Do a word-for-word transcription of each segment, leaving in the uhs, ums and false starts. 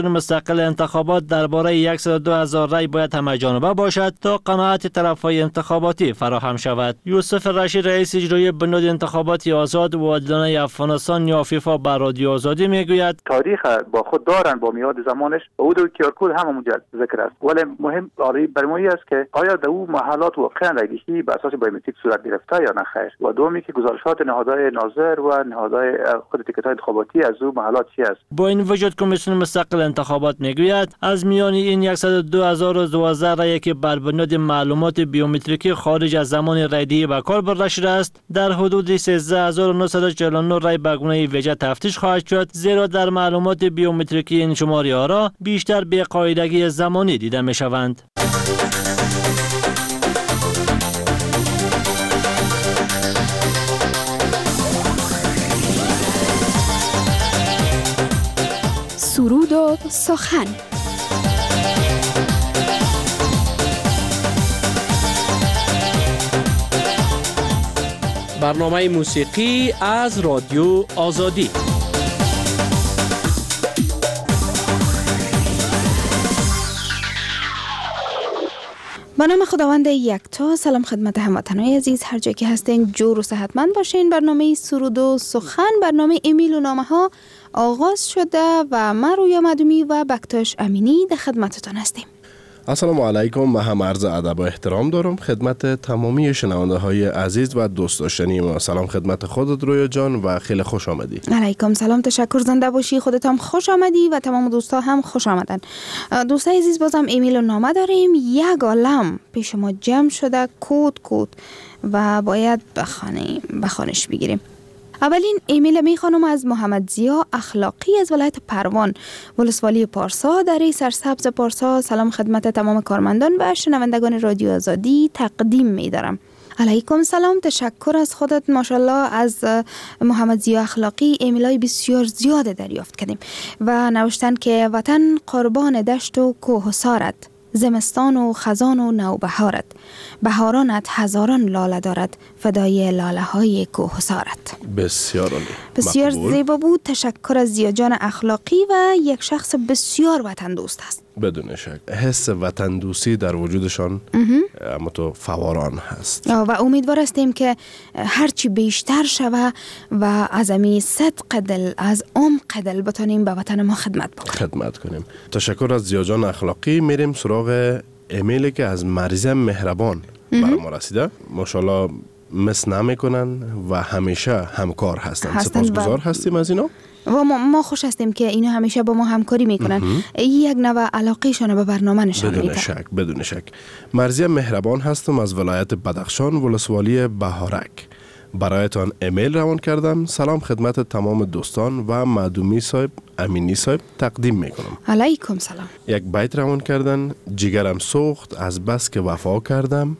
مستقل انتخابات درباره صد و دو هزار رای باید همه جانبه باشد تا قناعت طرفهای انتخاباتی فراهم شود. یوسف رشید رئیس اجرایی بنیاد انتخاباتی آزاد و عادلانه افغانستان یا فیفا بر رادیو آزادی میگوید تاریخ با خود دارن با میاد زمانش و او دو کیار کد هم اونجا ذکر است، ولی مهم برای ما است که آیا در اون محلات واقعا رایگیری بر اساس بایومتریک صورت گرفته یا نه خیر، و دومی که گزارشات نهادهای ناظر و نهادهای خود تیکت‌های انتخاباتی از اون محلات چی است. با این وجود کمیسیون مستقل انتخابات میگوید از میان این صد و دو هزار و دوازده رای که بر بنیاد معلومات بیومتریکی خارج از زمان رایدهی به کار برده شده است، در حدود سیزده هزار و نهصد و چهل و نه رای به گونه ویژه تفتیش خواهد شد، زیرا در معلومات بیومتریکی این شماری ها را بیشتر به قاعدگی زمانی دیده می شوند. سرود و سخن. برنامه موسیقی از رادیو آزادی. با نام خداوند یکتا. سلام خدمت هموطنان عزیز، هر جا که هستین جور و صحتمند باشین. برنامه سرود و سخن، برنامه ایمیل و نامه ها آغاز شده و من رویا مدومی و بکتاش امینی در خدمتتان هستیم. السلام علیکم. من هم عرض ادب و احترام دارم خدمت تمامی شنونده های عزیز و دوست داشتنی ما. سلام خدمت خودت رویا جان و خیلی خوش آمدی. علیکم سلام، تشکر، زنده باشی. خودت هم خوش آمدی و تمام دوستا هم خوش آمدن. دوستای عزیز بازم ایمیل و نامه داریم. یک عالم پیش ما جمع شده، کود کود و باید بخوانیم بخوانش بگیریم. اولین ایمیل میخوانم از محمد زیا اخلاقی از ولایت پروان، ولسوالی پارسا، دره سرسبز پارسا. سلام خدمت تمام کارمندان و شنوندگان رادیو آزادی تقدیم می‌دارم. علیکم سلام، تشکر از خودت. ماشاءالله از محمد زیا اخلاقی ایمیلای بسیار زیاد دریافت کردیم و نوشتن که وطن قربان دشت و کوه و سارت، زمستان و خزان و نوبهارت، بهارانت هزاران لاله دارد، فدای لاله های کوه و سارت. بسیار عالی، بسیار مقبول. زیبا بود. تشکر از زیا جان اخلاقی و یک شخص بسیار وطن دوست است. بدون شک حس وطن دوستی در وجودشان اما تو فواران هست و امیدوار هستیم که هرچی بیشتر شوه و از امی صدق دل، از عمق دل بتونیم به وطن ما خدمت بکنیم خدمت کنیم. تشکر از زیا جان اخلاقی. میریم سراغ ایمیلی که از مریم مهربان برای ما رسیده. ماشاءالله مس نمیکنن و همیشه همکار هستن. سپاسگزار هستیم از اینا و ما, ما خوش هستیم که اینا همیشه با ما همکاری میکنن. یک نوع علاقهشون به برنامه نشان میده. بدون شک بدون شک مرزی مهربان هستم از ولایت بدخشان، ولسوالی بهارک. برایتان ایمیل روان کردم. سلام خدمت تمام دوستان و معدومی صاحب امینی صاحب تقدیم میکنم. علیکم سلام. یک بیت روان کردن. جگرم سوخت از بس که وفا کردم،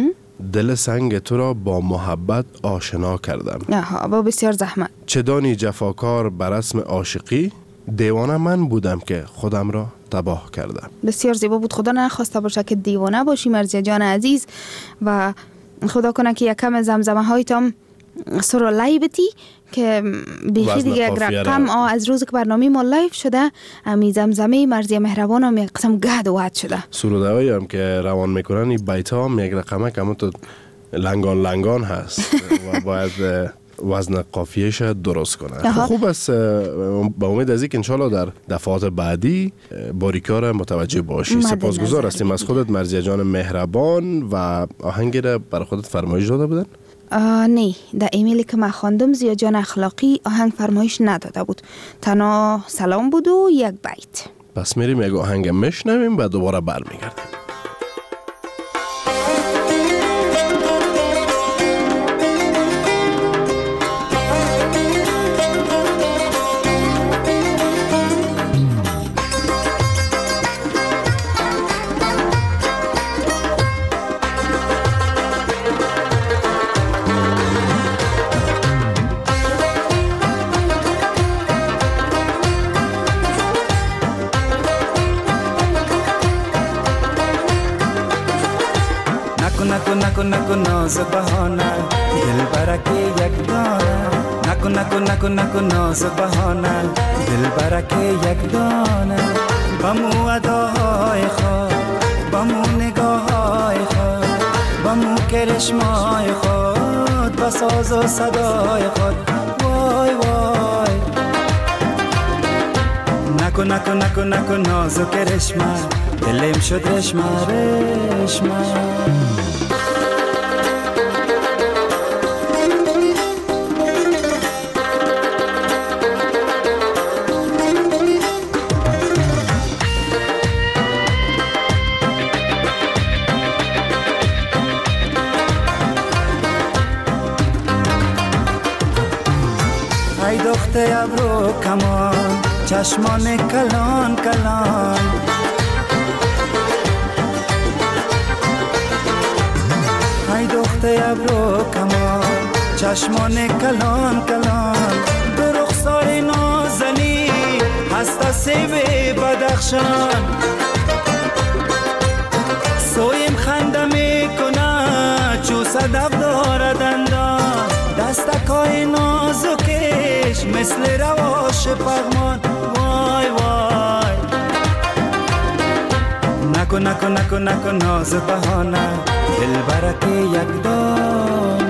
دل سنگ تو را با محبت آشنا کردم. آها، با بسیار زحمت. چه دانی جفاکار بر اسم عاشقی، دیوانه من بودم که خودم را تباه کردم. بسیار زیبا بود. خدا نخواسته باشه که دیوانه باشی مرزی جان عزیز و خدا کنه که یکم زمزمه هایتان سر و لایبتی که بیخی دیگه یک رقم از روز که برنامه ما لایف شده امی زمزمه مرزی مهربان هم یک قسم گهد و وعد شده. سروده هایی هم که روان میکنن این بیت ها هم یک رقمه که همون تو لنگان لنگان هست و باید وزن قافیهش درست کنه. خوب است. با امید از اینکه انشالله در دفعات بعدی باریکار متوجه باشی. سپاسگزار هستیم از خودت مرزی جان مهربان. و آهنگی را برای خودت فرمایش داده بودن؟ نه، در ایمیلی که من خواندم زیا جان اخلاقی آهنگ فرمایش نداده بود، تنها سلام بود و یک بیت. پس میریم یک آهنگ میشنویم و دوباره برمیگردیم. نکن نکن ناز بهانه دل برکه یک دانه، نکن نکن نکن نکن ناز بهانه دل برکه یک دانه، با مو اداهای خود، با مو نگاهای خود، با مو کرشمای خود، با ساز و صدای خود. وای وای نکن نکن نکن نکن نازو کرشمه، دلم شد رشمه رشمه. ای دختر ابرو کمان، چشمان کلان کلان، ای دختر ابرو کمان، چشمان کلان کلان، دو رخسار نازنی هست سیب بدخشان، سویم خنده میکنه چو صدف داره دندان، دستکای نازکش مثل رواش پغمان. وای وای نکن نکن نکن نکن ناز بهانه، دل برک یک دانه.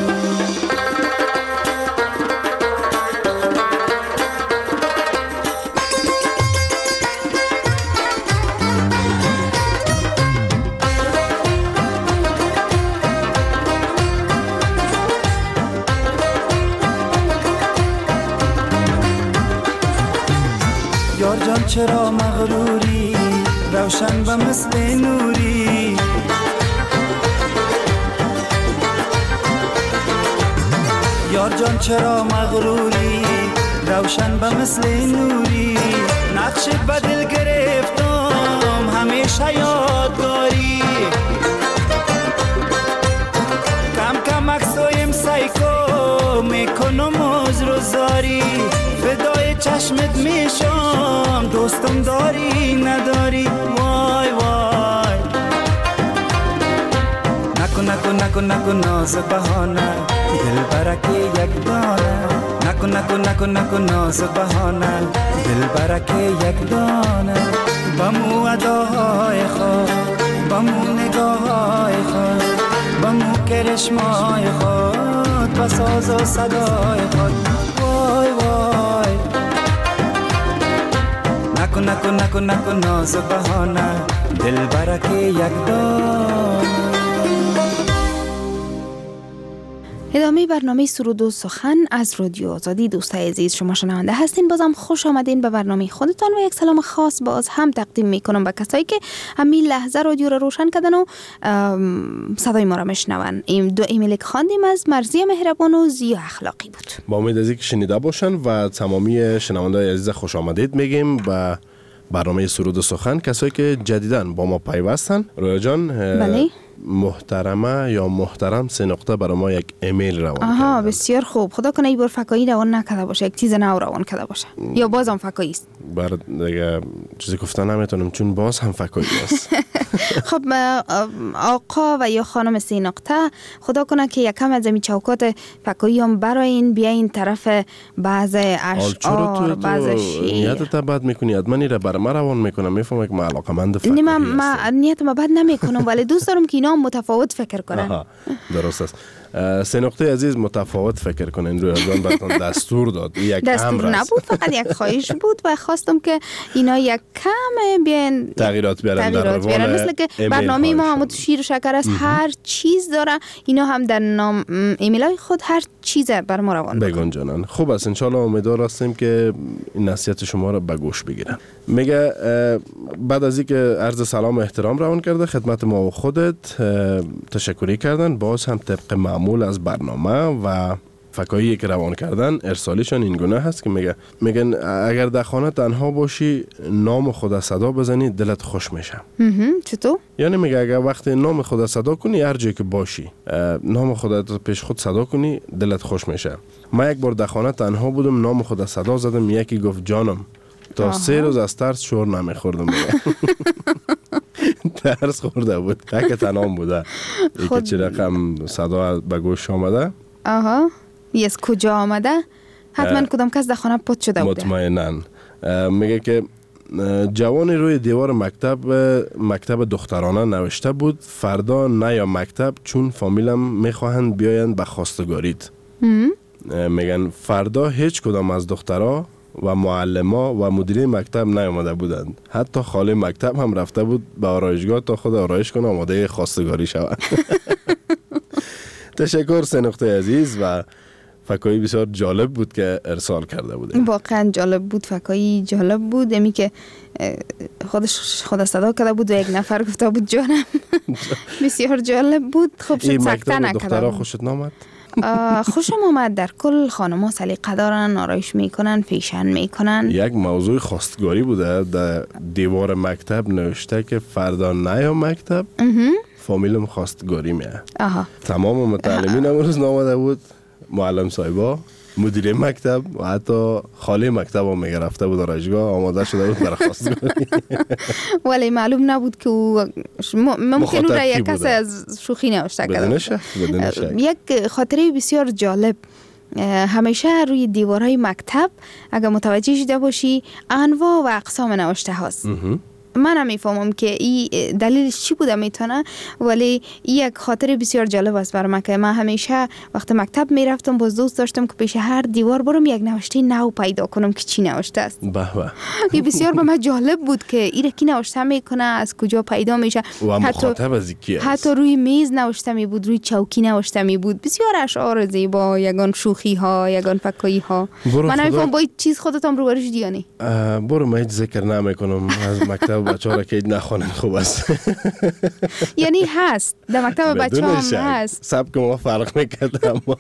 یار جان چرا مغروری، روشن و مثل نوری، یار جان چرا مغروری، روشن و مثل نوری، نقشت به دل گرفتم همیشه یادگاری، کم کم عکسایم سایکو میکنم عذر و زاری، فدای چشمت میشم دوستم داری نداری. وای وای نکن نکن نکن نکن ناز بهانه، دل برک یک دانه، نکن نکن نکن نکن ناز بهانه، دل برک یک دانه، با مو اداهای خود، با مو نگاهای خود، با مو کرشمای خود، با ساز و صدای خود. وای وای نکن نکن نکن نکن ناز بهانه، دل برک یک دانه. ادامه برنامه سرود و سخن از رادیو آزادی. دوستای عزیز شما شنونده هستین، بازم خوش آمدین به برنامه خودتان و یک سلام خاص باز هم تقدیم میکنم به کسایی که همین لحظه رادیو رو روشن کردن و صدای ما را میشنون. این دو ایمیل که خواندیم از مرزی مهربان و زیا اخلاقی بود. با امید از اینکه شنیده باشن و تمامی شنونده‌های عزیز خوش آمدید میگیم به برنامه سرود و سخن. کسایی که جدیداً با ما پیوستن، رویا جان بله محترمه یا محترم سه نقطه برای ما یک ایمیل روان کردن. آها بسیار خوب. خدا کنه این بار فکایی روان نکرده باشه، یک چیز نو روان کرده باشه یا باز هم فکایی است. بر دیگه چیزی گفتن نمیتونم چون باز هم فکایی است. خب آقا و یا خانم سه نقطه، خدا کنه که یکم از این چوکات فکایی هم براین بیاین طرف بعض اشعار، بعض شعر. نیت تا بد میکنی، ادمنی را بر ما روان میکنم، میفهمم که ما علاقمند فکایی هستم. ما نیت ما بد نمیکنم ولی دوست دارم که اینا متفاوت فکر کنن. درست است. سه نقطه عزیز متفاوت فکر کنین. روی جان براتون دستور داد، یک دستور نبود، فقط یک خواهش بود و خواستم که اینا یک کم بیان تغییرات بیارن در روال، مثل که برنامه ما هم شیر و شکر است، هر چیز داره، اینا هم در نام ایمیل های خود هر چیز بر ما روان بگن جانن. خوب است، انشالله امیدوار هستیم که این نصیحت شما رو به گوش بگیرن. میگه بعد از اینکه عرض سلام و احترام روان کرده خدمت ما و خودت تشکری کردن، باز هم طبق معمول از برنامه و فکایی که روان کردن ارسالیشان این گونه هست که میگه میگن اگر در خانه تنها باشی نام خدا صدا بزنی دلت خوش میشه. چطور؟ یعنی میگه اگر وقتی نام خدا صدا کنی هر جایی که باشی نام خدا پیش خود صدا کنی دلت خوش میشه. من یک بار در خانه تنها بودم، نام خدا صدا زدم، یکی گفت جانم، تا سه روز از ترس شور نمیخوردم. ترس خورده بود، تک تنام بوده. یکی چه رقم صدا به گوش آمده. آها، یه از کجا آمده؟ حتما کدام کس در خانه پت شده بوده. مطمئناً. میگه که جوانی روی دیوار مکتب مکتب دخترانه نوشته بود فردا نیا مکتب چون فامیلم میخواهند بیایند به خواستگاریت. میگن فردا هیچ کدام از دخترها و معلما و مدیره مکتب نیامده بودند. حتی خاله مکتب هم رفته بود به آرایشگاه تا خود آرایش کنه آماده خواستگاری شود. تشکر سه نقطه عزیز و فکایی بسیار جالب بود که ارسال کرده بوده. واقعا جالب بود، فکایی جالب بود. امی که خودش خود صدا کرده بود و یک نفر گفته بود جانم. بسیار جالب بود. خب شد سکته نکرده. دخترها خوشت نامد؟ خوشم آمد. در کل خانم‌ها سلیقه دارن، آرایش میکنن، فیشن میکنن. یک موضوع خواستگاری بوده در دیوار مکتب نوشته که فردا نیا مکتب فامیلم خواستگاری میه. تمام متعلمین امروز نامده بود، معلم صاحبا، مدیر مکتب و حتی خاله مکتب هم میگرفته بود آرایشگاه آماده شده بود برای خواستگاری. ولی معلوم نبود که او ممکن او را یک کس از شوخی نوشته کرده. بدون شک بدون شک. یک خاطره بسیار جالب، همیشه روی دیوارهای مکتب اگر متوجه شده باشی انواع و اقسام نوشته هاست. من هم میفهمم که این دلیلش چی بوده میتونه، ولی این یک خاطر بسیار جالب است برای من که من همیشه وقت مکتب میرفتم باز دوست داشتم که پیش هر دیوار برم یک نوشته نو پیدا کنم که چی نوشته است. به به. این بسیار به من جالب بود که این کی نوشته میکنه، از کجا پیدا میشه. و مخاطب از کی است؟ حتی روی میز نوشته می بود، روی چوکی نوشته می بود. بسیار اشعار زیبا، یگان شوخی ها، یگان فکایی ها. من نمیفهم با این چیز خودتم رو برش دیانی. برو من هیچ ذکر نمیکنم از مکتب بچه‌ها را که نخوانن خوب است. یعنه هست در مکتب بچه‌ها هم هست. سبک ما فرق میکنه اما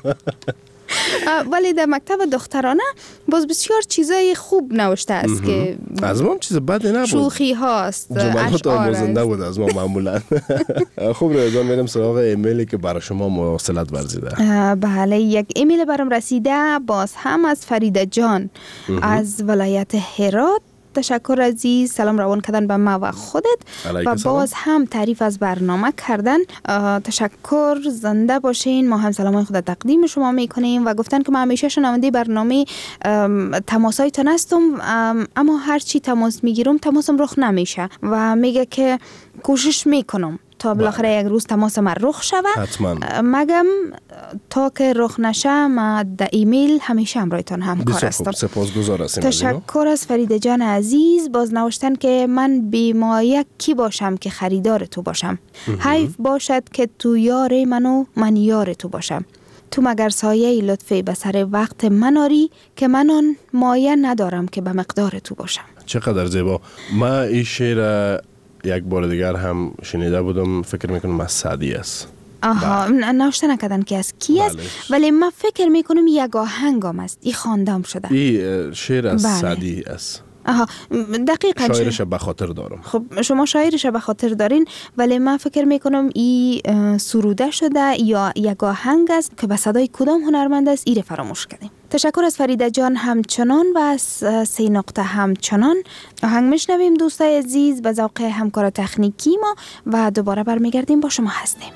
ولی در مکتب دخترانه باز بسیار چیزای خوب نوشته است که از ما هم چیز بدی نبود، شوخی هاست، جملات آموزنده بود از ما معمولا. خوب رضا میرم سراغ ایمیلی که برای شما مواصلت ورزیده. بله، یک ایمیل برام رسیده باز هم از فریده جان از ولایت هرات. تشکر عزیز، سلام روان کردن به ما و خودت و باز هم تعریف از برنامه کردن. تشکر، زنده باشین. ما هم سلام خود تقدیم شما میکنیم و گفتن که ما همیشه شنونده برنامه تماسایتان هستم، اما هر چی تماس میگیرم تماسم رخ نمیشه و میگه که کوشش میکنم تا بالاخره یک روز تماس من رخ شود. حتما. مگم تا که رخ نشه ما در ایمیل همیشه همراهتان همکار هستم. سپاسگزار هستم. تشکر از فریده جان عزیز. باز نوشتن که من بیمایه کی باشم که خریدار تو باشم. حیف باشد که تو یار منو من یار تو باشم. تو مگر سایه لطفی به سر وقت من آری که من آن مایه ندارم که به مقدار تو باشم. چقدر زیبا. من این شعر یک بار دیگر هم شنیده بودم، فکر میکنم از سعدی است. آها، نوشته نکردن که از کی است، ولی من فکر میکنم یک آهنگام است. این خواندم شده. این شعر از سعدی است. آها، دقیقاً شاعرش به خاطر دارم. خب شما شاعرش به خاطر دارین، ولی من فکر میکنم این سروده شده یا یک آهنگ است که به صدای کدام هنرمند است ایره فراموش کردیم. تشکر از فریده جان همچنان و از سه نقطه همچنان. آهنگ میشنویم دوستای عزیز به ذوق همکار تکنیکی ما و دوباره برمیگردیم با شما هستیم.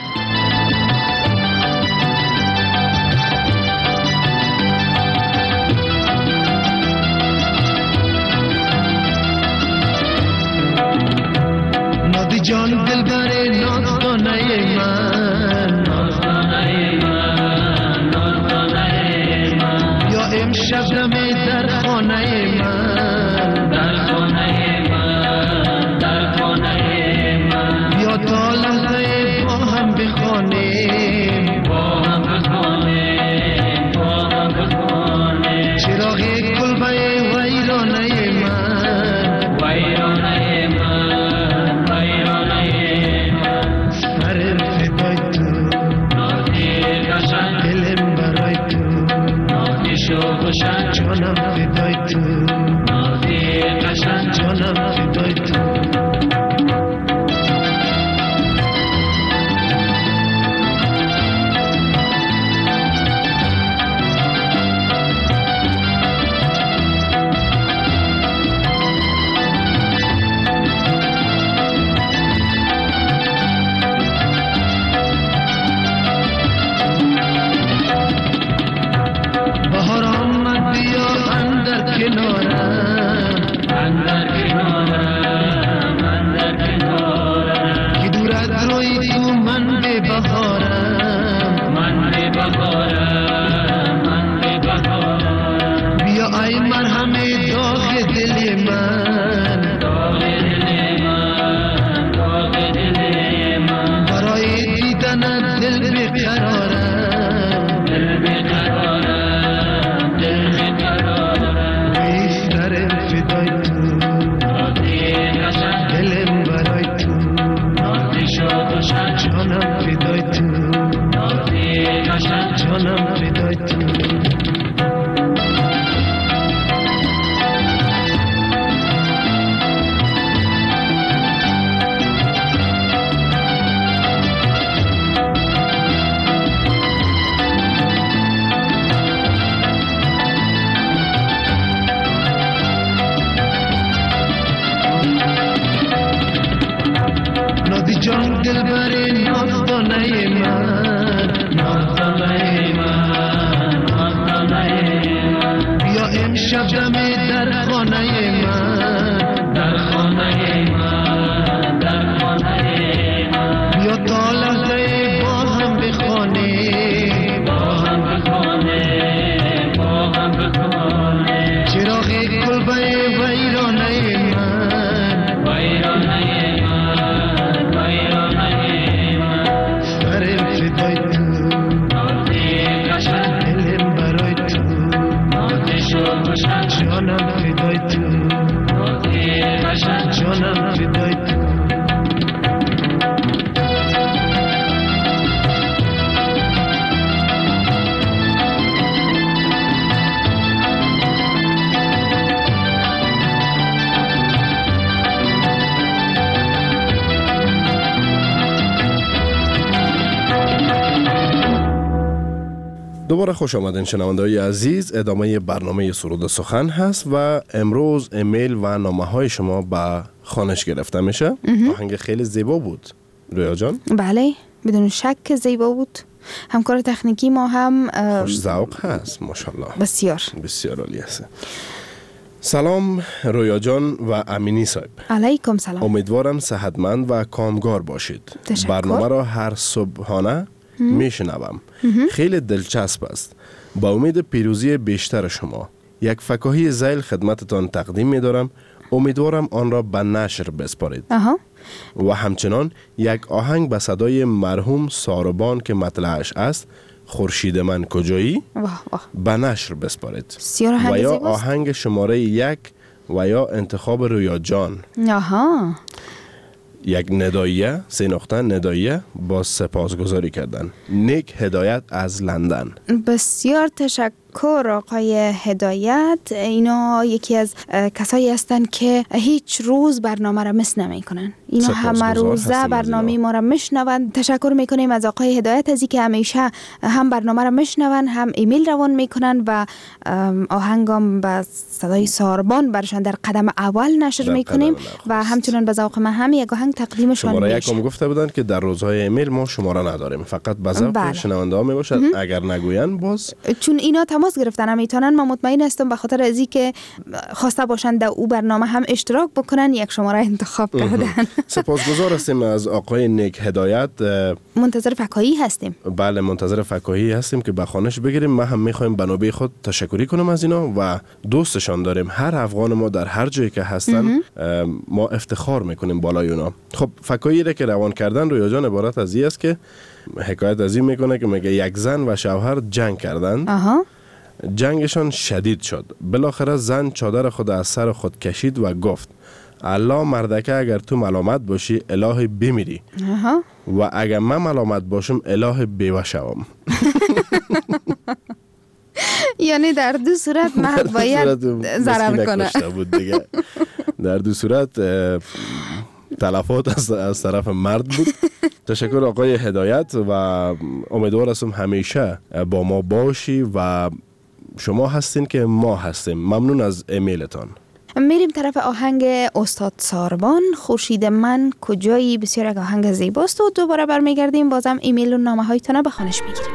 نادی جان دلبر نازدانه من، نازدانه من، نازدانه من، یا امشب دمی در خانه من، در خانه من، در خانه من، یا تا لحظه با هم بخوانیم، با هم بخوانیم، با هم بخوانیم، چراغ کلبه ویرانه من، ویرانه من، قشنگ جانم فدای تو، نازی قشنگ جانم فدای تو. کنارم اندر کنارم جان دلبر نازدانه من نازدانه من نازدانه من بیا امشب دم در خانه من در خانه من در خانه من بیا تا لحظه با هم بخوانیم با هم بخوانیم با هم بخوانیم چراغ کلبه ویرانه من ویرانه من ویرانه من سر فدای تو نازی قشنگ دلم برای تو نازش و قشنگ جانم فدای تو نازی قشنگ جانم فدای تو دوباره خوش آمدین شنونده‌های عزیز. ادامه برنامه سرود سخن هست و امروز ایمیل و نامه های شما به خوانش گرفته میشه. آهنگ خیلی زیبا بود رویا جان. بله بدون شک زیبا بود. همکار تکنیکی ما هم خوش ذوق هست ماشاءالله. بسیار بسیار عالی است. سلام رویا جان و امینی صاحب. علیکم سلام. امیدوارم صحتمند و کامگار باشید. تشکر. برنامه را هر صبحانه میشنوم. خیلی دلچسب است. با امید پیروزی بیشتر شما یک فکاهی ذیل خدمتتان تقدیم می‌دارم. امیدوارم آن را به نشر بسپارید. آها. و همچنان یک آهنگ به صدای مرحوم ساربان که مطلعش است خورشید من کجایی واه واه. به نشر بسپارید. بسیار و یا زیباست. آهنگ شماره یک و یا انتخاب رویا جان. آها. یک ندایه سه نقطه ندایه با سپاسگزاری کردن. نیک هدایت از لندن. بسیار تشکر آقای هدایت. اینا یکی از کسایی هستند که هیچ روز برنامه را مس نمی کنن. اینا همه روزه برنامه ما را میشنون. تشکر میکنیم از آقای هدایت از اینکه همیشه هم برنامه را میشنون هم ایمیل روان میکنن و آهنگام با صدای ساربان برشان در قدم اول نشر میکنیم و همچنان به ذوق من هم یک آهنگ تقدیمشان میشه. شماره یکم گفته بودن که در روزهای ایمیل ما شماره نداریم، فقط به ذوق شنونده ها میباشد. اگر نگوین باز چون اینا تماس گرفتن میتونن، من مطمئن هستم به خاطر از اینکه خواسته باشن در او برنامه هم اشتراک بکنن یک شماره انتخاب کردن. سپاسگزار هستیم از آقای نیک هدایت. منتظر فکاهی هستیم. بله منتظر فکاهی هستیم که به خوانش بگیریم. ما هم میخوایم به نوبه خود تشکری کنم از اینا و دوستشان داریم. هر افغان ما در هر جایی که هستن ما افتخار میکنیم بالای اونا. خب فکاهی را که روان کردن رویا جان عبارت از این است که حکایت از این میکنه که میگه یک زن و شوهر جنگ کردند. آها. جنگشان شدید شد. بالاخره زن چادر خود از سر خود کشید و گفت الله مردکه اگر تو ملامت باشی الهی بمیری. آها. و اگر من ملامت باشم الهی بیوه شوم. یعنی در دو صورت مرد باید ضرر کنه. در دو صورت تلفات از, از طرف مرد بود. تشکر آقای هدایت و امیدوار هستم همیشه با ما باشی و شما هستین که ما هستیم. ممنون از ایمیلتان. میریم طرف آهنگ استاد ساربان خورشید من کجایی. بسیار یک آهنگ زیباست و دوباره برمیگردیم بازم ایمیل و نامه هایتان به خوانش میگیریم.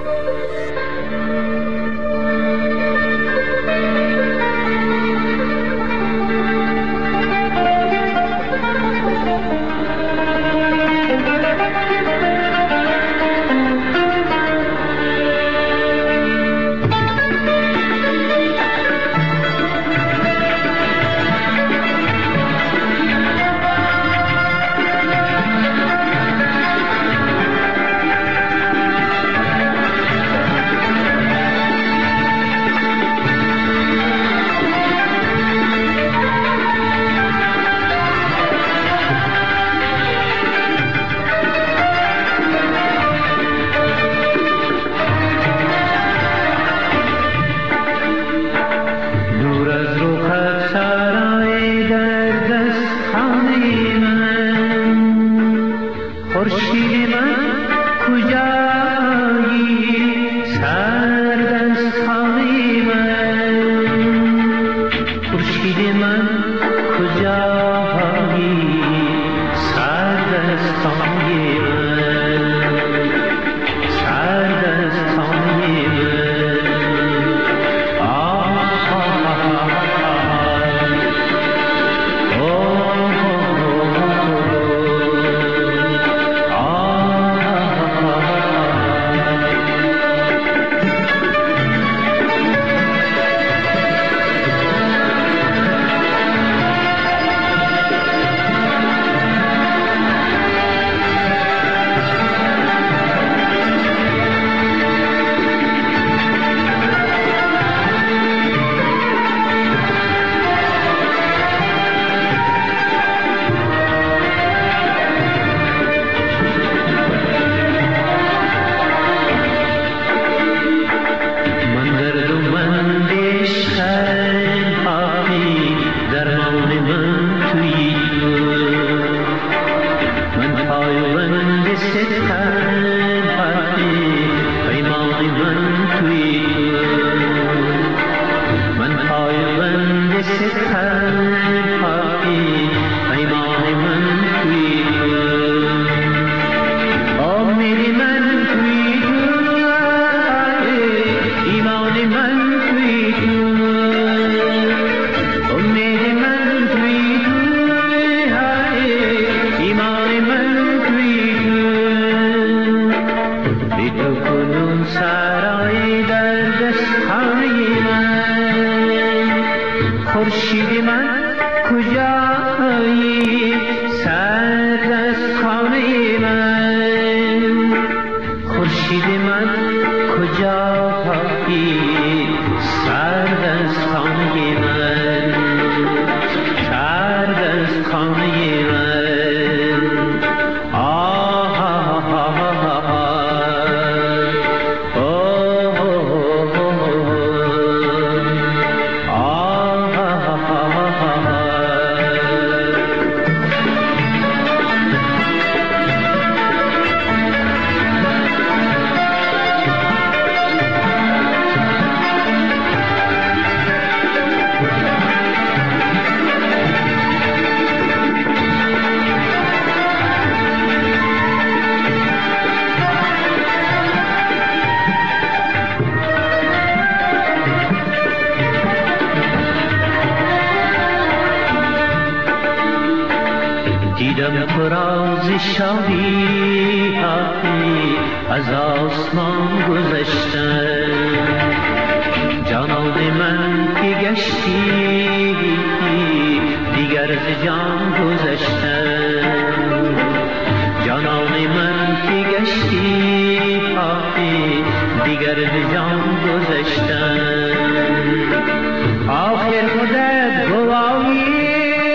دیدم فراز شادی هایی از آسمان گذشتن. جانان من که گشتی دیگر از جان گذشتن. جانان من که گشتی دیگر از جان گذشتن. آخر خودت گواهی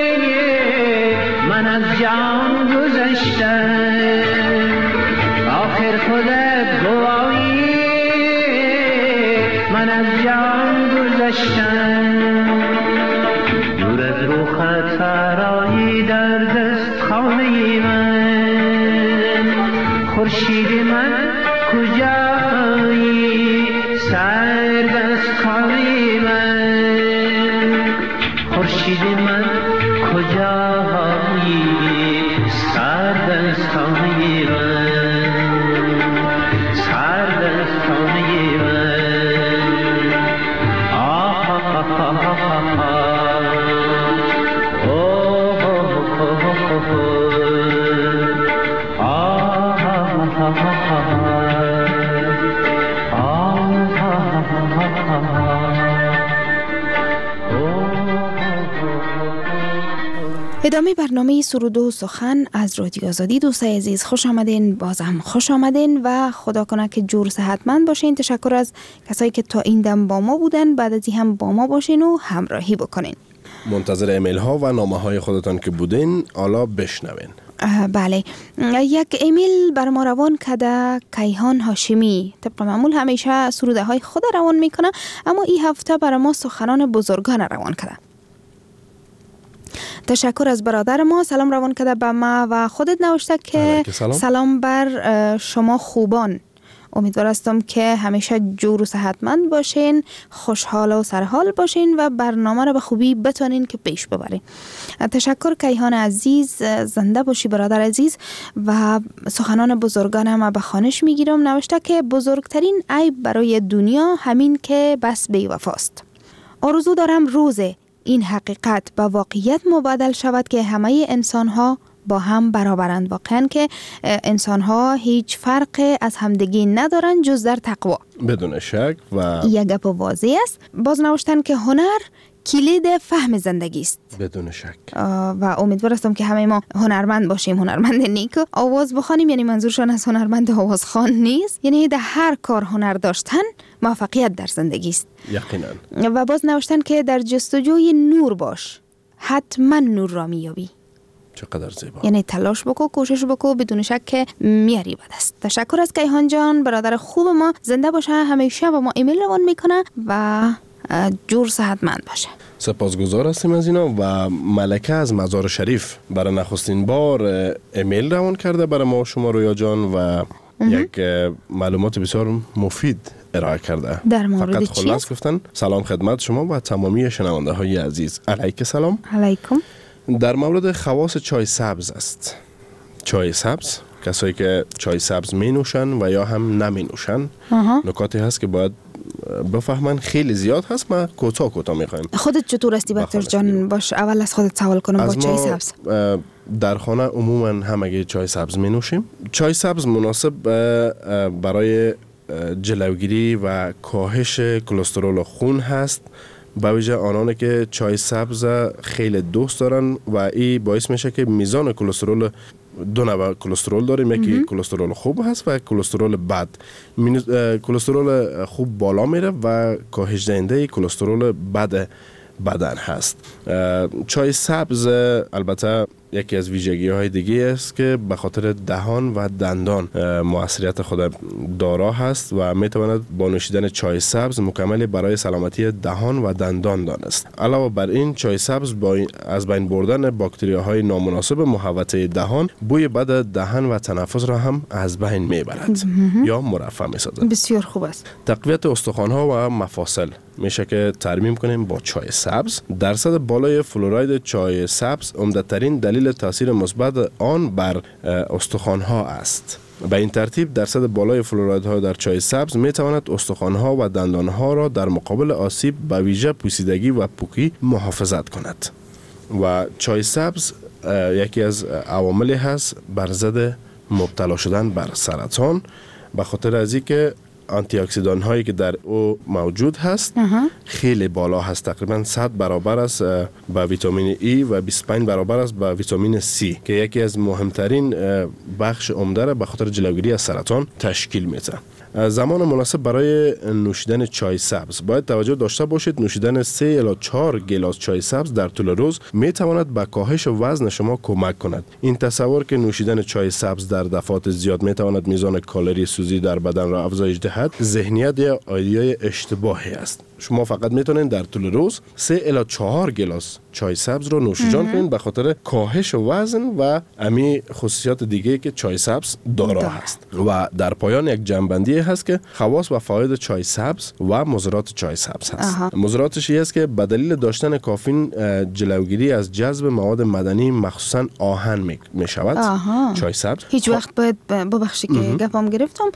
من از جان گذشتن. آخر خودت گواهی من از جان گذشتن. دور از روخت سرایی در دست خانه من. خورشید من کجایی سر دست خانه من. خورشید من کجایی سر دست خانه من. سر دست خانه من. آه آه آه آه ادامه برنامه سرود و سخن از رادیو آزادی. دوستای عزیز خوش آمدین، بازم خوش آمدین و خدا کنه که جور صحتمند باشین. تشکر از کسایی که تا این دم با ما بودن، بعد از این هم با ما باشین و همراهی بکنین. منتظر ایمیل ها و نامه های خودتان که بودین حالا بشنوین. بله، یک ایمیل بر ما روان کرده کیهان هاشمی. طبق معمول همیشه سروده های خود روان میکنه، اما این هفته بر ما سخنان بزرگان روان کرده. تشکر از برادر ما. سلام روان کرده به ما و خودت نوشته که سلام. سلام بر شما خوبان. امیدوار هستم که همیشه جور و صحتمند باشین، خوشحال و سرحال باشین و برنامه رو به خوبی بتونین که پیش ببرین. تشکر کیهان عزیز، زنده باشی برادر عزیز. و سخنان بزرگانم به خوانش میگیرم. نوشته که بزرگترین عیب برای دنیا همین که بس بی وفاست. آرزو دارم روزه این حقیقت به واقعیت مبادل شود که همه انسان‌ها با هم برابرند. واقعاً که انسان‌ها هیچ فرق از همدیگه ندارند جز در تقوا. بدون شک. و یک گپ واضح است. باز نوشتن که هنر کلید فهم زندگی است. بدون شک. و امیدوار هستم که همه ما هنرمند باشیم، هنرمند نیک. آواز بخوانیم، یعنی منظورشون از هنرمند آوازخوان نیست، یعنی در هر کار هنر داشتن موفقیت در زندگی است. یقینا. و باز نوشتن که در جستجوی نور باش، حتما نور را میابی. چقدر زیبا. یعنی تلاش بکو، کوشش بکو، بدون شک که میاری بد است. تشکر از کیهان جان، برادر خوب ما. زنده باشه، همیشه با ما ایمیل روان میکنه و جور صحتمند باشه. سپاسگزار هستیم از اینا. و ملکه از مزار شریف برای نخستین بار ایمیل روان کرده برای ما شما رویا جان و یک معلومات بسیار مفید ارائه کرده. در مورد فقط خلاص گفتن سلام خدمت شما و تمامی شنونده های عزیز. علیک سلام. علیکم. در مورد خواص چای سبز است. چای سبز، کسایی که چای سبز می نوشن و یا هم نمی نوشن، نکاتی هست که باید بفهمن. خیلی زیاد هست، ما کوتاه کوتاه میخوایم. خودت چطور هستی بکتر جان؟ باش اول از خودت سوال کنم. با چای سبز در خانه عموما همگی چای سبز می نوشیم. چای سبز مناسب برای جلوگیری و کاهش کلسترول خون هست، به ویژه آنانی که چای سبز خیلی دوست دارن و این باعث میشه که میزان کلسترول، دو نوع کلسترول داریم، یکی کلسترول خوب هست و کلسترول بد. کلسترول خوب بالا میره و کاهش دهنده کلسترول بد بدن هست. چای سبز البته یکی از ویژگی های دیگه است که به خاطر دهان و دندان موثریت خود دارا هست و میتواند با نوشیدن چای سبز مکمل برای سلامتی دهان و دندان دانست. علاوه بر این چای سبز با از بین بردن باکتریاهای نامناسب محوطه دهان، بوی بد دهان و تنفس را هم از بین میبرد یا مرفع میسازد. بسیار خوب است. تقویت استخوان‌ها و مفاصل میشه که ترمیم کنیم با چای سبز. درصد بالای فلوراید چای سبز عمده‌ترین دلیل تاثیر مثبت آن بر استخوان‌ها است. به این ترتیب درصد بالای فلورایدها در چای سبز می تواند استخوان‌ها و دندان‌ها را در مقابل آسیب به ویژه پوسیدگی و پوکی محافظت کند. و چای سبز یکی از عواملی هست بر ضد مبتلا شدن بر سرطان، به خاطر از اینکه آنتی اکسیدان هایی که در او موجود هست خیلی بالا هست، تقریبا صد برابر است با ویتامین ای و بیست و پنج برابر است با ویتامین سی که یکی از مهمترین بخش عمده را به خاطر جلوگیری از سرطان تشکیل میده. زمان مناسب برای نوشیدن چای سبز باید توجه داشته باشید. نوشیدن سه الی چهار گلاس چای سبز در طول روز می تواند به کاهش وزن شما کمک کند. این تصور که نوشیدن چای سبز در دفعات زیاد می تواند میزان کالری سوزی در بدن را افزایش دهد، ذهنیت یا ایده اشتباهی است. شما فقط میتونید در طول روز سه الی چهار گلاس چای سبز رو نوشیدن کنید به خاطر کاهش وزن و امی خصوصیات دیگه که چای سبز دارا هست. و در پایان یک جنبندی هست که خواص و فواید چای سبز و مضرات چای سبز هست. مضراتش این است که به دلیل داشتن کافین جلوگیری از جذب مواد معدنی مخصوصا آهن می شود. چای سبز هیچ وقت باید ببخشی که گپام گرفتم،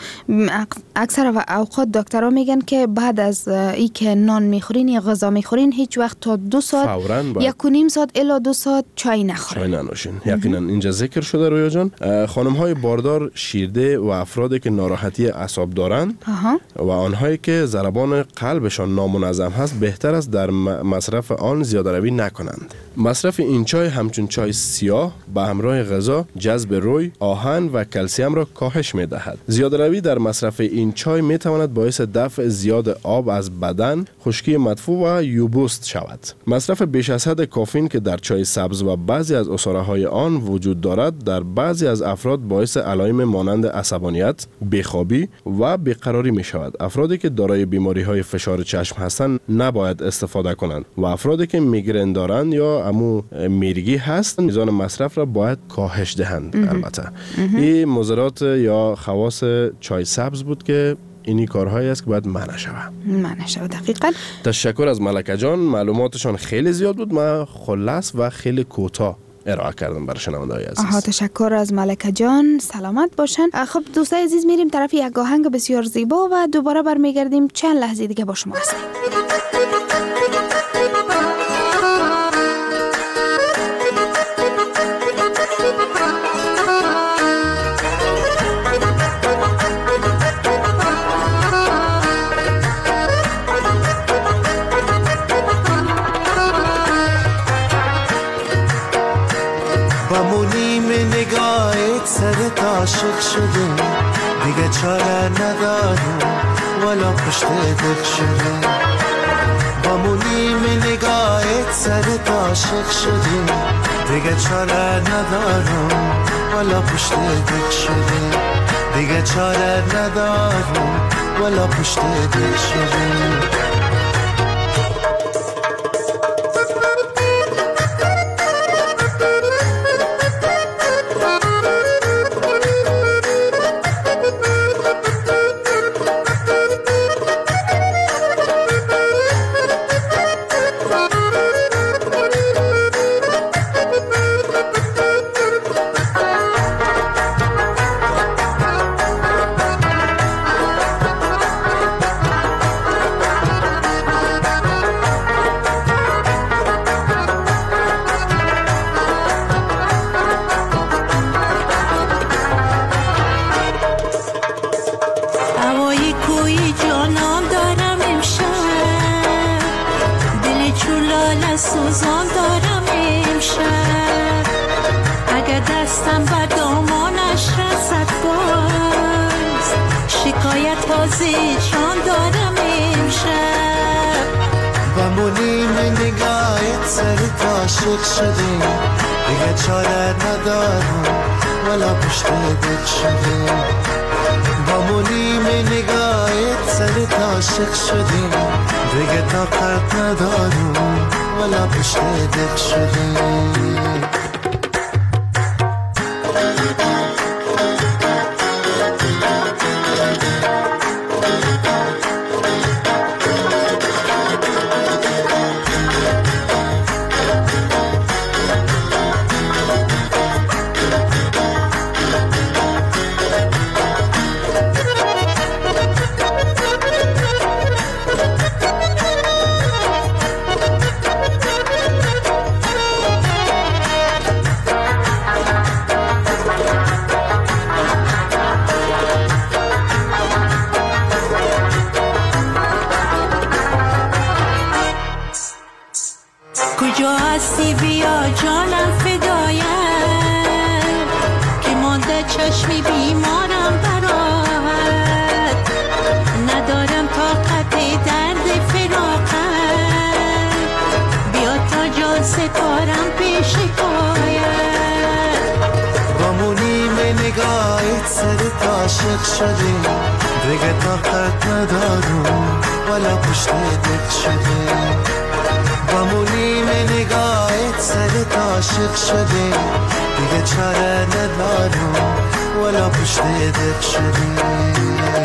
اکثر اوقات دکترها میگن که بعد از ای که نان میخورین یا غذا میخورین هیچ وقت تا دو ساعت یک و نیم ساعت الی دو ساعت چای نخورین. چای ننوشین. یقینا اینجا ذکر شده رویا جان. خانم های باردار، شیرده و افرادی که ناراحتی اعصاب دارند و آنهایی که ضربان قلبشان نامنظم هست بهتر است در مصرف آن زیاده روی نکنند. مصرف این چای همچون چای سیاه به همراه غذا جذب روی، آهن و کلسیم را کاهش می دهد. زیاده روی در مصرف این چای می تواند باعث دفع زیاد آب از بدن، خشکی مدفوع و یوبوست شود. مصرف بیش از حد کافین که در چای سبز و بعضی از عصاره های آن وجود دارد در بعضی از افراد باعث علائم مانند عصبانیت، بیخوابی و بیقراری می شود. افرادی که دارای بیماری های فشار چشم هستند نباید استفاده کنند و افرادی که میگرن دارند یا امو میرگی هست میزان مصرف را باید کاهش دهند. البته این مضرات یا خواص چای سبز بود که اینی کارهایی است که باید منع شود. منع شود دقیقاً. تشکر از ملکه جان، معلوماتشان خیلی زیاد بود، من خلاص و خیلی کوتاه ارائه کردم برای شنونده‌های عزیز. آها، تشکر از ملکه جان، سلامت باشن. خب دوستای عزیز میریم طرف یک آهنگ بسیار زیبا و دوباره برمیگردیم چند لحظه دیگه با شما هستیم. سرت عاشق شده دیگه چاره ندارم ولا پشت دل شده، با مونیم نگاهت سرت عاشق شده دیگه چاره ندارم ولا پشت دل شده، دیگه چاره ندارم ولا پشت دل شده. عاشق شدی دیگه چاره ندارم ولا پشت دل شده، با مونیم نگاهت سرت عاشق شدی دیگه طاقت ندارم ولا پشت دل شده. چشم بیمارم برات، ندارم طاقت درد فراقت، بیا تا جان سپارم پیش پایت. با مونیم نگاهت سرت عاشق شده، دیگه طاقت ندارم ولا پشت دل شده. با مونیم نگاهت سرت عاشق شده، دیگه چاره ندارم ولا پشت دل شده.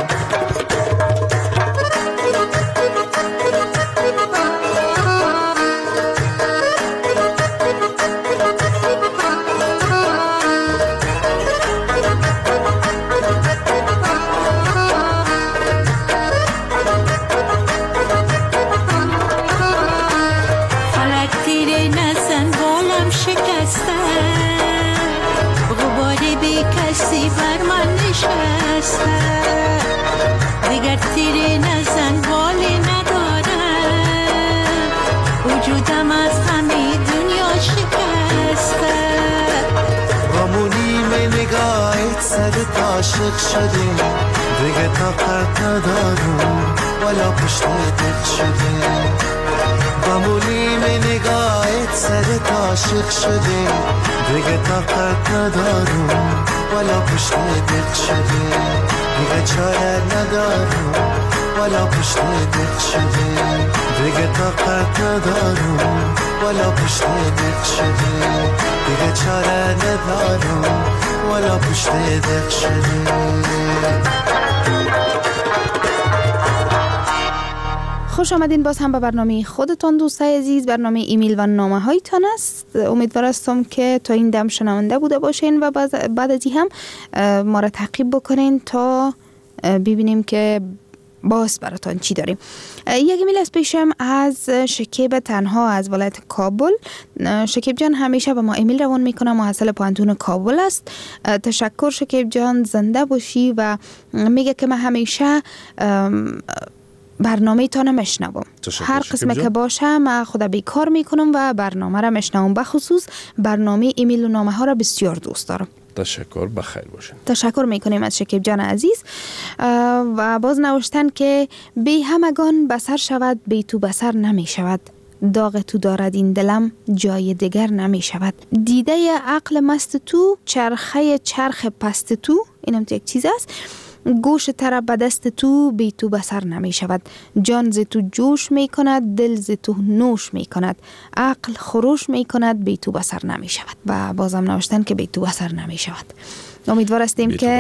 بر من نشسته دیگر تیره نزن بالی ندارم، وجودم از همه دنیا شکسته. با مونیم نگاهت سرت عاشق شده، دیگه طاقت ندارم ولا پشت دل شده. با مونیم نگاهت سرت عاشق شده، دیگه طاقت ندارم ولا پشت دل شده. دیگه چاره ندارم ولا پشت دل شده. دیگه طاقت ندارم ولا پشت دل شده. دیگه چاره ندارم ولا پشت دل شده. خوش آمدین باز هم به برنامه خودتان دوستای عزیز. برنامه ایمیل و نامه هایتان است. امیدوار هستم که تا این دم شنونده بوده باشین و بعد از این هم ما را تعقیب بکنین تا ببینیم که باز براتان چی داریم. یک ایمیل از پیشم از شکیب تنها از ولایت کابل. شکیب جان همیشه به ما ایمیل روان میکنه، محصل پانتون کابل است. تشکر شکیب جان، زنده باشی. و میگه که من همیشه برنامه تانه مشنوم، هر قسمه که باشه من خدا بیکار میکنم و برنامه را مشنوم. بخصوص برنامه ایمیل و نامه ها را بسیار دوست دارم. تشکر، بخیر باشین. تشکر میکنیم از شکیب جان عزیز. و باز نوشتن که بی همگان بسر شود، بی تو بسر نمی شود. داغ تو دارد این دلم، جای دیگر نمی شود. دیده عقل مست تو، چرخه چرخ پست تو، اینم تو یک چیز است. گوش تر به دست تو، بی تو بسر نمی شود. جان ز تو جوش می کند، دل ز تو نوش می کند. عقل خروش می کند، بی تو بسر نمی شود. و بازم نوشتن که بی تو بسر نمی شود. امیدوار هستیم که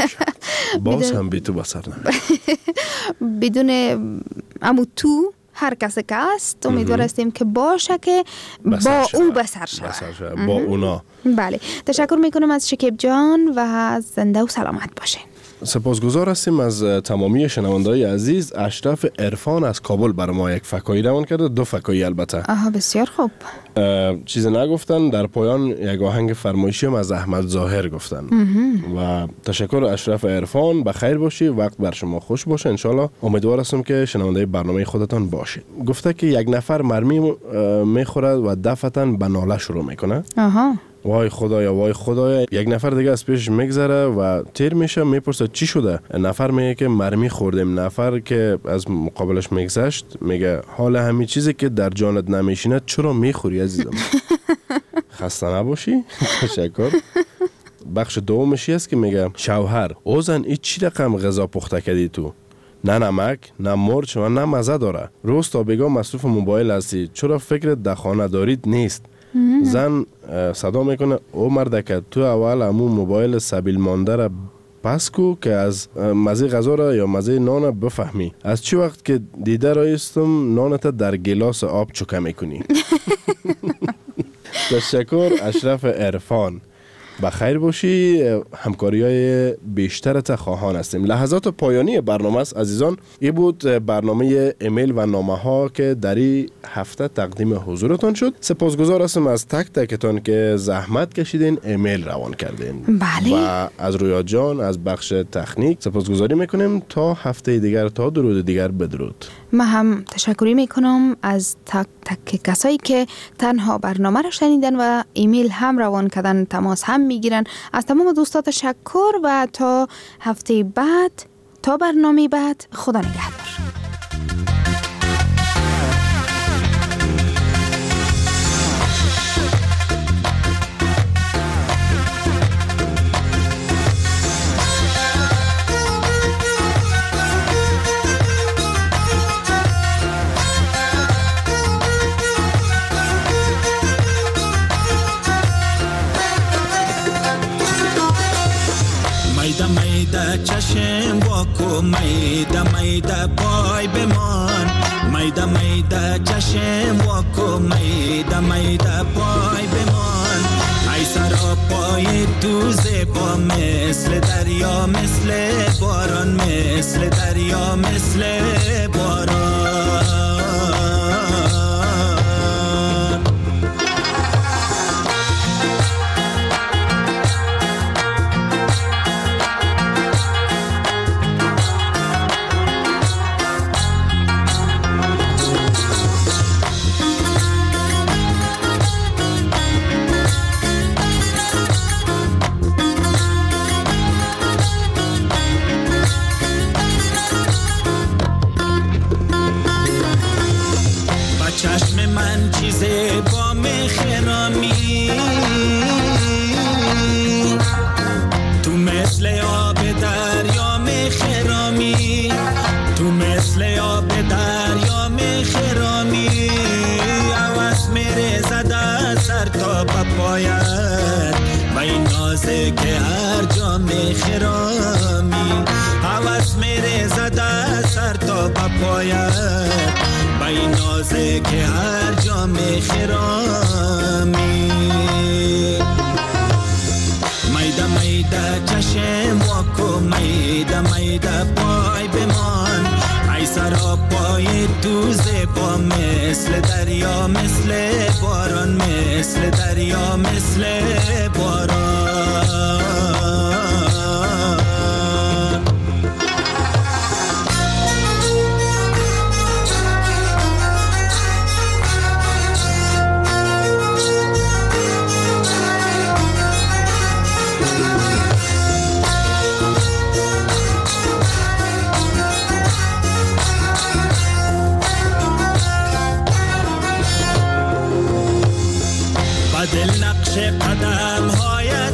باز هم بی تو بسر نمی شود. بدون امو تو هر کسی که است امیدوار هستیم که باشه که با او بسر شود، با اونا. بله، تشکر میکنم از شکیب جان و زنده و سلامت باشین. سپاسگزار هستیم از تمامی شنونده‌های عزیز. اشرف عرفان از کابل برای ما یک فکایی روان کرده، دو فکایی البته. آها، بسیار خوب. چیز نگفتن، در پایان یک آهنگ فرمایشی هم از احمد ظاهر گفتن. و تشکر اشرف عرفان، بخیر باشی، وقت بر شما خوش باشه انشالله. امیدوار هستم که شنونده برنامه خودتان باشید. گفته که یک نفر مرمی میخورد و دفعتاً به ناله شروع میکنه. آها. وای خدایا وای خدایا. یک نفر دیگه از پیش میگذره و تیر میشه، میپرسه چی شده؟ نفر میگه که مرمی خوردیم. نفر که از مقابلش میگذشت میگه حال همین چیزی که در جانت نمیشینه چرا میخوری عزیزم؟ خسته نباشی. تشکر. بخش دومشی است که میگه شوهر او زن این چی رقم غذا پخته کردی تو؟ نه نمک، نه مرچ و نه مزه داره. روز تا بگاه مصروف موبایل هستی، چرا فکرت در خانه دارید نیست؟ زن صدا میکنه او مرده تو اول امو موبایل سبیل مانده را پس کو که از مزه غذا را یا مزه نان بفهمی. از چی وقت که دیده رایستم نانت در گلاس آب چکه میکنی. تشکر اشرف عرفان. بخیر باشی. همکاری های بیشترت خواهان هستیم. لحظات پایانی برنامه است عزیزان. این بود برنامه ایمیل و نامه ها که در این هفته تقدیم حضورتان شد. سپاسگزار هستم از تک تکتان که زحمت کشیدین، ایمیل روان کردین. بله. و از رویا جان از بخش تکنیک سپاسگزاری میکنیم. تا هفته دیگر، تا درود دیگر، بدرود. من هم تشکری میکنم از تک تک کسایی که تنها برنامه را شنیدن و ایمیل هم روان کردن، تماس هم میگیرن. از تمام دوستا تشکر و تا هفته بعد، تا برنامه بعد، خدا نگهدار. چشم واکو میده میده پای بمان، میده میده چشم واکو میده میده پای بمان. ای سرا پای تو زیبا مثل دریا، مثل باران، مثل دریا، مثل باران. با مخرامی تو مثل آب دریا مخرامی، تو مثل آب دریا مخرامی. عوض میره زده سر تا پایت و این نازه که هر جا مخرامی. عوض میره زده سر تا پایت و این نازه که هر جا میخرامی. میده میده چشم واکو میده میده پای بمان. ای سرا پای تو زیبا مثل دریا، مثل باران، مثل دریا، مثل باران. دل نقش قدم هایت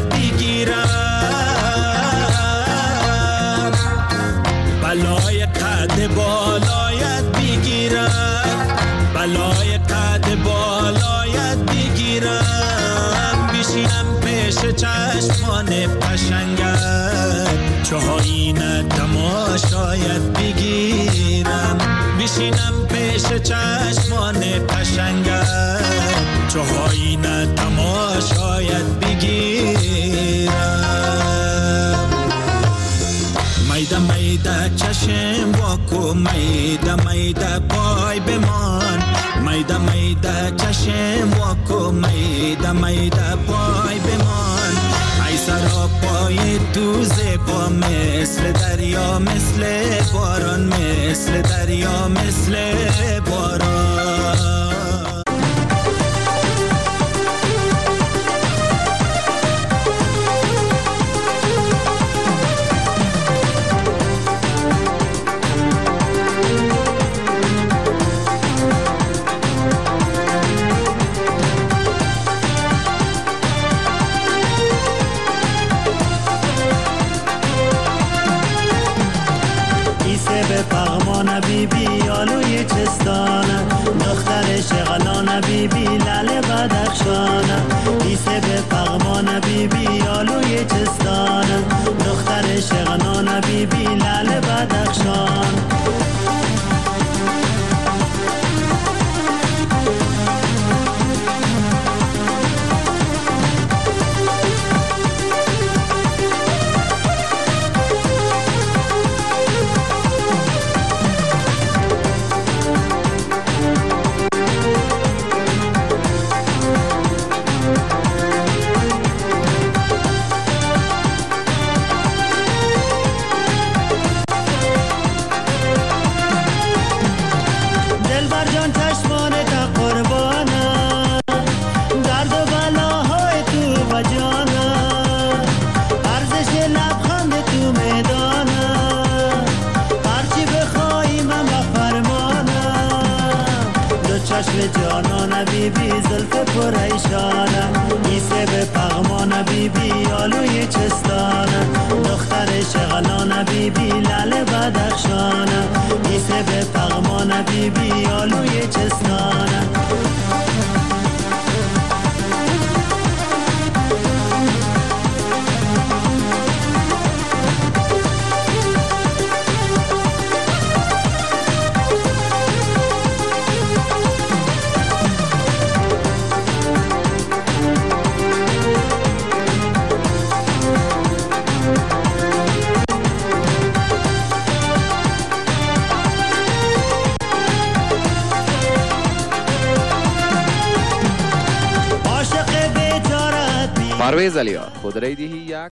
بگیرم، بلای قد بالایت بگیرم، بلای قد بالایت بگیرم. بشینم پیش چشمان قشنگت، چهاین تماشایت بگیرم. بشینم پیش چشمان قشنگت، چهاین تماشایت بگیرم. میده میده چشم واکو میده میده پای بمان. میده میده چشم واکو میده میده پای بمان. ای سرا پای تو زیبا مثل دریا، مثل باران، مثل دریا، مثل باران. بیبی آلوی چستانه، دختر شغلانه بیبی لال بدخشانه. ایسه به پغمانه بیبی آلوی چستانه، دختر شغلانه بیبی لال بدخشان. چشم جانان بیبی زلف پریشانه ایسه به پغمان بیبی آلوی چستانه دختر شغلان بیبی لال بدخشانه ایسه به پغمان بیبی آلوی چستانه پرویز علیا خود رای دیهی یک